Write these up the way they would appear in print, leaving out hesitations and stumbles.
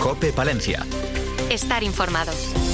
COPE Palencia. Estar informado.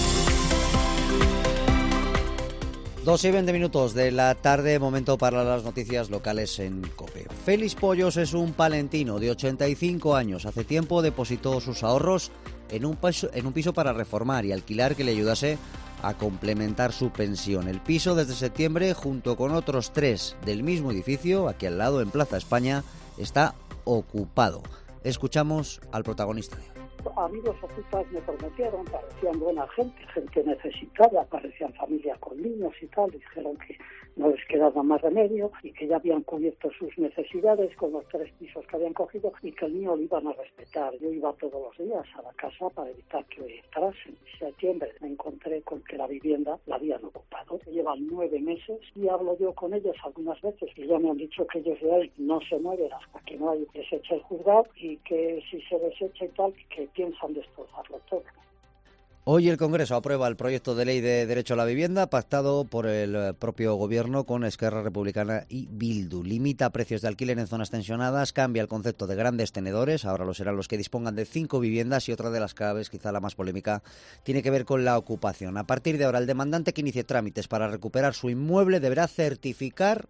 2:20 de la tarde, momento para las noticias locales en COPE. Félix Pollos es un palentino de 85 años. Hace tiempo depositó sus ahorros en un piso para reformar y alquilar que le ayudase a complementar su pensión. El piso desde septiembre, junto con otros 3 del mismo edificio, aquí al lado en Plaza España, está ocupado. Escuchamos al protagonista de hoy. Amigos ocupas me prometieron, parecían buena gente necesitada, parecían familias con niños y tal, dijeron que no les quedaba más remedio y que ya habían cubierto sus necesidades con los 3 pisos que habían cogido y que el mío lo iban a respetar. Yo iba todos los días a la casa para evitar que entrasen. En septiembre me encontré con que la vivienda la habían ocupado. Llevan 9 meses y hablo yo con ellos algunas veces y ya me han dicho que ellos de ahí no se mueven hasta que no hay desecha el juzgado y que si se desecha y tal, que piensan destrozarlo todo. Hoy el Congreso aprueba el proyecto de ley de derecho a la vivienda pactado por el propio Gobierno con Esquerra Republicana y Bildu. Limita precios de alquiler en zonas tensionadas, cambia el concepto de grandes tenedores, ahora lo serán los que dispongan de 5 viviendas y otra de las claves, quizá la más polémica, tiene que ver con la ocupación. A partir de ahora, el demandante que inicie trámites para recuperar su inmueble deberá certificar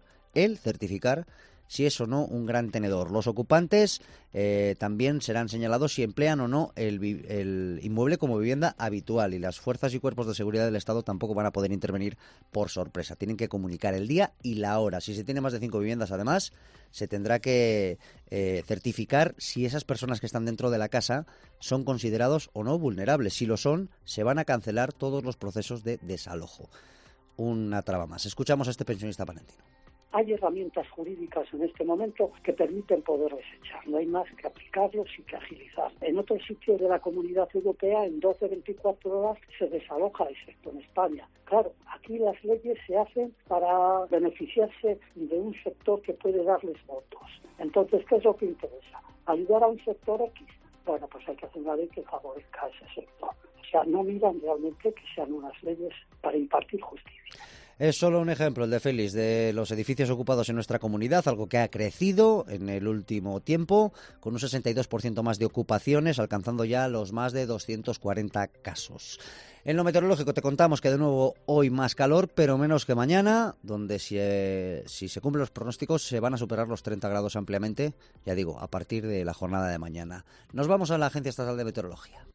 si es o no un gran tenedor. Los ocupantes también serán señalados si emplean o no el inmueble como vivienda habitual, y las fuerzas y cuerpos de seguridad del Estado tampoco van a poder intervenir por sorpresa. Tienen que comunicar el día y la hora. Si se tiene más de 5 viviendas, además, se tendrá que certificar si esas personas que están dentro de la casa son considerados o no vulnerables. Si lo son, se van a cancelar todos los procesos de desalojo. Una traba más. Escuchamos a este pensionista palentino. Hay herramientas jurídicas en este momento que permiten poder desechar. No hay más que aplicarlos y que agilizar. En otros sitios de la Comunidad Europea, en 12-24 horas se desaloja, excepto en España. Claro, aquí las leyes se hacen para beneficiarse de un sector que puede darles votos. Entonces, ¿qué es lo que interesa? Ayudar a un sector X. Bueno, pues hay que hacer una ley que favorezca a ese sector. O sea, no miran realmente que sean unas leyes para impartir justicia. Es solo un ejemplo, el de Félix, de los edificios ocupados en nuestra comunidad, algo que ha crecido en el último tiempo, con un 62% más de ocupaciones, alcanzando ya los más de 240 casos. En lo meteorológico te contamos que de nuevo hoy más calor, pero menos que mañana, donde si se cumplen los pronósticos se van a superar los 30 grados ampliamente, ya digo, a partir de la jornada de mañana. Nos vamos a la Agencia Estatal de Meteorología.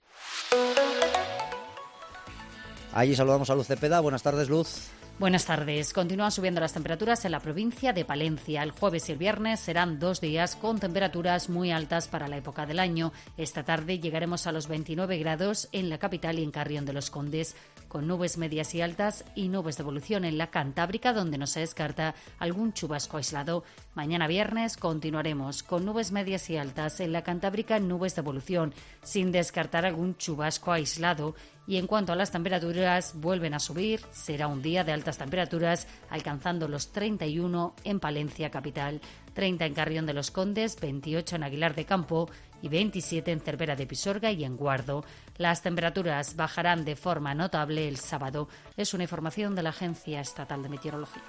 Allí saludamos a Luz Cepeda. Buenas tardes, Luz. Buenas tardes. Continúan subiendo las temperaturas en la provincia de Palencia. El jueves y el viernes serán 2 días con temperaturas muy altas para la época del año. Esta tarde llegaremos a los 29 grados en la capital y en Carrión de los Condes, con nubes medias y altas y nubes de evolución en la Cantábrica, donde no se descarta algún chubasco aislado. Mañana viernes continuaremos con nubes medias y altas en la Cantábrica, nubes de evolución, sin descartar algún chubasco aislado. Y en cuanto a las temperaturas, vuelven a subir. Será un día de altas temperaturas, alcanzando los 31 en Palencia capital, 30 en Carrión de los Condes, 28 en Aguilar de Campo y 27 en Cervera de Pisuerga y en Guardo. Las temperaturas bajarán de forma notable el sábado. Es una información de la Agencia Estatal de Meteorología.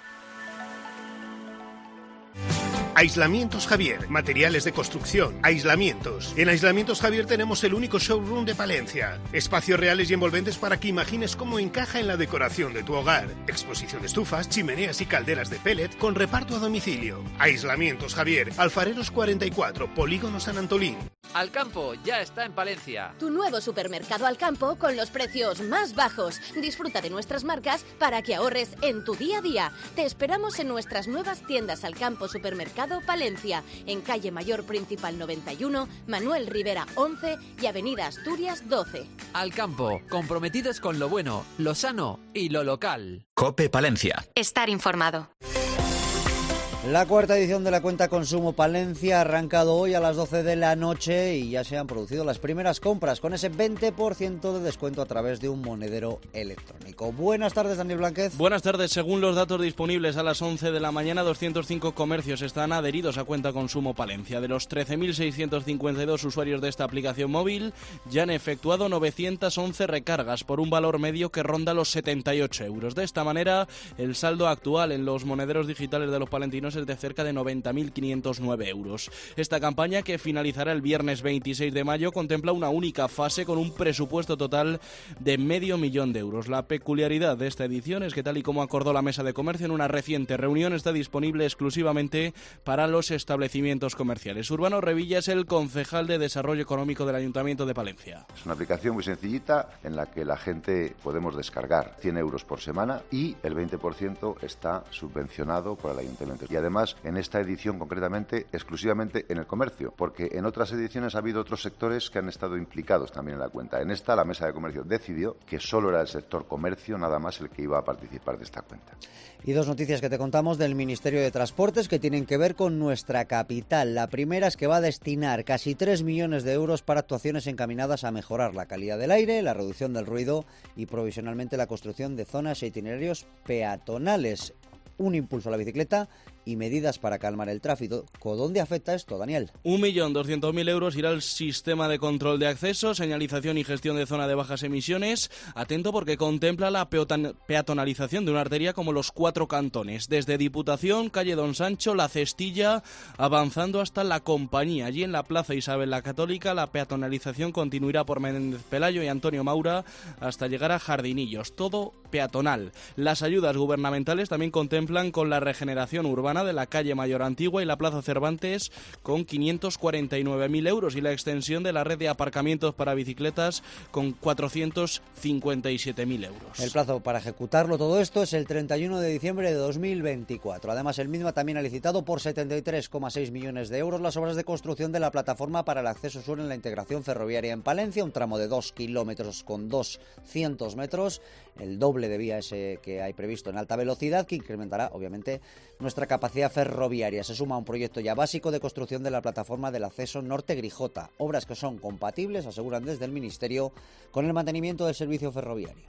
Aislamientos Javier, materiales de construcción, aislamientos. En Aislamientos Javier tenemos el único showroom de Palencia. Espacios reales y envolventes para que imagines cómo encaja en la decoración de tu hogar. Exposición de estufas, chimeneas y calderas de pellet con reparto a domicilio. Aislamientos Javier, Alfareros 44, Polígono San Antolín. Alcampo ya está en Palencia. Tu nuevo supermercado Alcampo con los precios más bajos. Disfruta de nuestras marcas para que ahorres en tu día a día. Te esperamos en nuestras nuevas tiendas Alcampo Supermercado Palencia, en calle Mayor Principal 91, Manuel Rivera 11 y avenida Asturias 12. Alcampo, comprometidos con lo bueno, lo sano y lo local. COPE Palencia. Estar informado. La cuarta edición de la Cuenta Consumo Palencia ha arrancado hoy a las 12 de la noche y ya se han producido las primeras compras con ese 20% de descuento a través de un monedero electrónico. Buenas tardes, Daniel Blánquez. Buenas tardes. Según los datos disponibles a las 11 de la mañana, 205 comercios están adheridos a Cuenta Consumo Palencia. De los 13.652 usuarios de esta aplicación móvil, ya han efectuado 911 recargas por un valor medio que ronda los 78 euros. De esta manera, el saldo actual en los monederos digitales de los palentinos menos es de cerca de 90.509 euros. Esta campaña, que finalizará el viernes 26 de mayo, contempla una única fase con un presupuesto total de 500.000 euros. La peculiaridad de esta edición es que, tal y como acordó la Mesa de Comercio en una reciente reunión, está disponible exclusivamente para los establecimientos comerciales. Urbano Revilla es el concejal de Desarrollo Económico del Ayuntamiento de Palencia. Es una aplicación muy sencillita en la que la gente podemos descargar 100 euros por semana y el 20% está subvencionado por el Ayuntamiento. Y además, en esta edición concretamente, exclusivamente en el comercio, porque en otras ediciones ha habido otros sectores que han estado implicados también en la cuenta. En esta, la Mesa de Comercio decidió que solo era el sector comercio nada más el que iba a participar de esta cuenta. Y dos noticias que te contamos del Ministerio de Transportes que tienen que ver con nuestra capital. La primera es que va a destinar casi 3 millones de euros para actuaciones encaminadas a mejorar la calidad del aire, la reducción del ruido y provisionalmente la construcción de zonas e itinerarios peatonales. Un impulso a la bicicleta y medidas para calmar el tráfico. ¿Dónde afecta esto, Daniel? 1.200.000 euros irá al sistema de control de acceso, señalización y gestión de zona de bajas emisiones. Atento, porque contempla la peatonalización de una arteria como los 4 cantones, desde Diputación, calle Don Sancho, La Cestilla, avanzando hasta La Compañía. Allí en la Plaza Isabel la Católica, la peatonalización continuará por Menéndez Pelayo y Antonio Maura hasta llegar a Jardinillos. Todo peatonal. Las ayudas gubernamentales también contemplan con la regeneración urbana de la calle Mayor Antigua y la Plaza Cervantes con 549.000 euros y la extensión de la red de aparcamientos para bicicletas con 457.000 euros. El plazo para ejecutarlo todo esto es el 31 de diciembre de 2024. Además, el mismo también ha licitado por 73,6 millones de euros las obras de construcción de la plataforma para el acceso sur en la integración ferroviaria en Palencia, un tramo de 2 kilómetros con 200 metros, el doble de vía ese que hay previsto en alta velocidad, que incrementará obviamente nuestra capacidad ferroviaria. Se suma a un proyecto ya básico de construcción de la plataforma del acceso Norte-Grijota, obras que son compatibles, aseguran desde el Ministerio, con el mantenimiento del servicio ferroviario.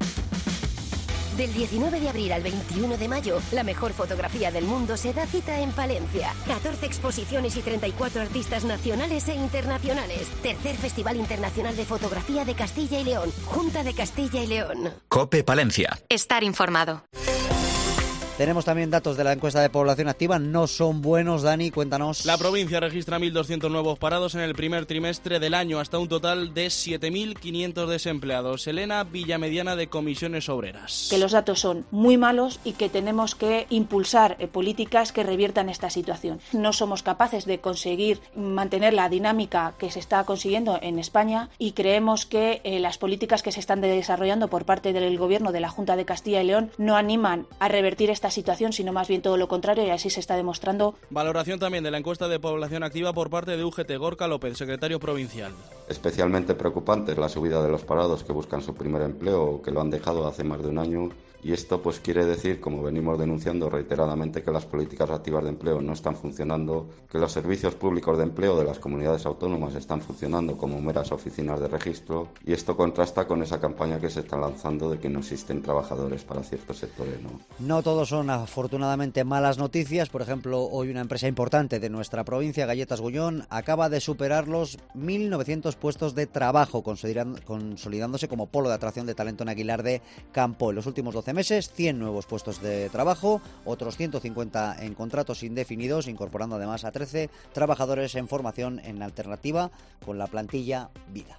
Del 19 de abril al 21 de mayo, la mejor fotografía del mundo se da cita en Palencia. 14 exposiciones y 34 artistas nacionales e internacionales. Tercer Festival Internacional de Fotografía de Castilla y León. Junta de Castilla y León. COPE Palencia. Estar informado. Tenemos también datos de la encuesta de población activa. No son buenos, Dani, cuéntanos. La provincia registra 1.200 nuevos parados en el primer trimestre del año, hasta un total de 7.500 desempleados. Elena Villamediana, de Comisiones Obreras. Que los datos son muy malos y que tenemos que impulsar políticas que reviertan esta situación. No somos capaces de conseguir mantener la dinámica que se está consiguiendo en España y creemos que las políticas que se están desarrollando por parte del Gobierno de la Junta de Castilla y León no animan a revertir esta situación, sino más bien todo lo contrario, y así se está demostrando. Valoración también de la encuesta de población activa por parte de UGT. Gorka López, secretario provincial. Especialmente preocupante es la subida de los parados que buscan su primer empleo o que lo han dejado hace más de un año. Y esto pues quiere decir, como venimos denunciando reiteradamente, que las políticas activas de empleo no están funcionando, que los servicios públicos de empleo de las comunidades autónomas están funcionando como meras oficinas de registro, y esto contrasta con esa campaña que se está lanzando de que no existen trabajadores para ciertos sectores, ¿no? No todos son afortunadamente malas noticias. Por ejemplo, hoy una empresa importante de nuestra provincia, Galletas Gullón, acaba de superar los 1.900 puestos de trabajo, consolidándose como polo de atracción de talento en Aguilar de Campo. En los últimos 12 meses, 100 nuevos puestos de trabajo, otros 150 en contratos indefinidos, incorporando además a 13 trabajadores en formación en alternativa con la plantilla Vida.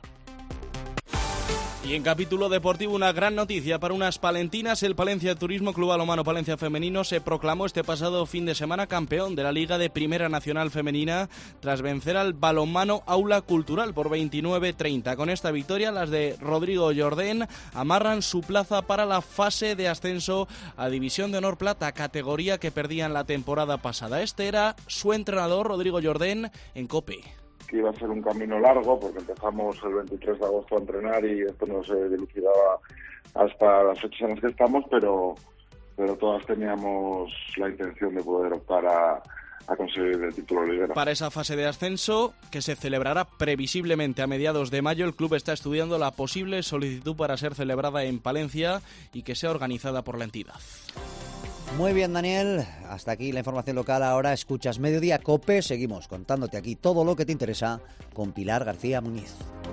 Y en capítulo deportivo, una gran noticia para unas palentinas. El Palencia Turismo Club Balonmano Palencia Femenino se proclamó este pasado fin de semana campeón de la Liga de Primera Nacional Femenina tras vencer al Balonmano Aula Cultural por 29-30. Con esta victoria, las de Rodrigo Jordén amarran su plaza para la fase de ascenso a División de Honor Plata, categoría que perdían la temporada pasada. Este era su entrenador, Rodrigo Jordén, en COPE. Que iba a ser un camino largo porque empezamos el 23 de agosto a entrenar y esto no se dilucidaba hasta las fechas en las que estamos, pero todas teníamos la intención de poder optar a conseguir el título liguero. Para esa fase de ascenso, que se celebrará previsiblemente a mediados de mayo, el club está estudiando la posible solicitud para ser celebrada en Palencia y que sea organizada por la entidad. Muy bien, Daniel, hasta aquí la información local. Ahora escuchas Mediodía COPE. Seguimos contándote aquí todo lo que te interesa con Pilar García Muñiz.